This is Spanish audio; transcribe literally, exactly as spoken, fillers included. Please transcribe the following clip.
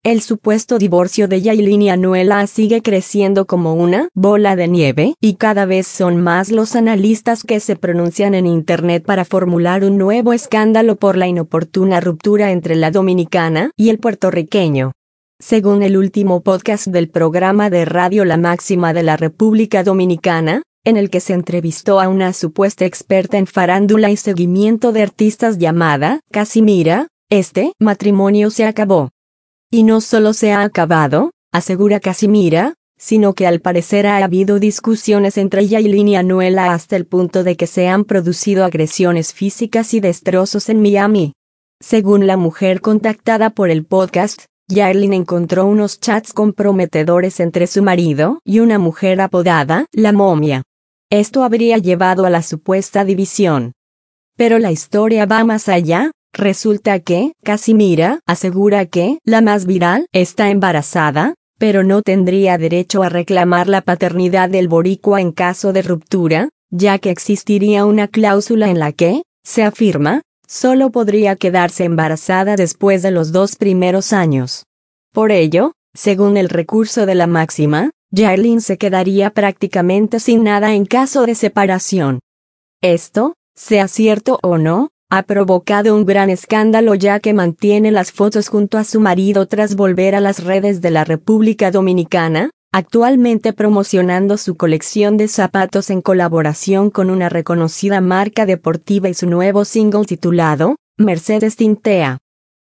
el supuesto divorcio de Yailin y Anuela sigue creciendo como una bola de nieve y cada vez son más los analistas que se pronuncian en internet para formular un nuevo escándalo por la inoportuna ruptura entre la dominicana y el puertorriqueño. Según el último podcast del programa de radio La Máxima de la República Dominicana, en el que se entrevistó a una supuesta experta en farándula y seguimiento de artistas llamada Casimira, este matrimonio se acabó. Y no solo se ha acabado, asegura Casimira, sino que al parecer ha habido discusiones entre Yailin y Anuela hasta el punto de que se han producido agresiones físicas y destrozos en Miami. Según la mujer contactada por el podcast, Yailin encontró unos chats comprometedores entre su marido y una mujer apodada La Momia. Esto habría llevado a la supuesta división. Pero la historia va más allá. Resulta que Casimira asegura que la más viral está embarazada, pero no tendría derecho a reclamar la paternidad del boricua en caso de ruptura, ya que existiría una cláusula en la que, se afirma, solo podría quedarse embarazada después de los dos primeros años. Por ello, según el recurso de La Máxima, Yailin se quedaría prácticamente sin nada en caso de separación. Esto, sea cierto o no, ha provocado un gran escándalo ya que mantiene las fotos junto a su marido tras volver a las redes de la República Dominicana, actualmente promocionando su colección de zapatos en colaboración con una reconocida marca deportiva y su nuevo single titulado Mercedes Tintea.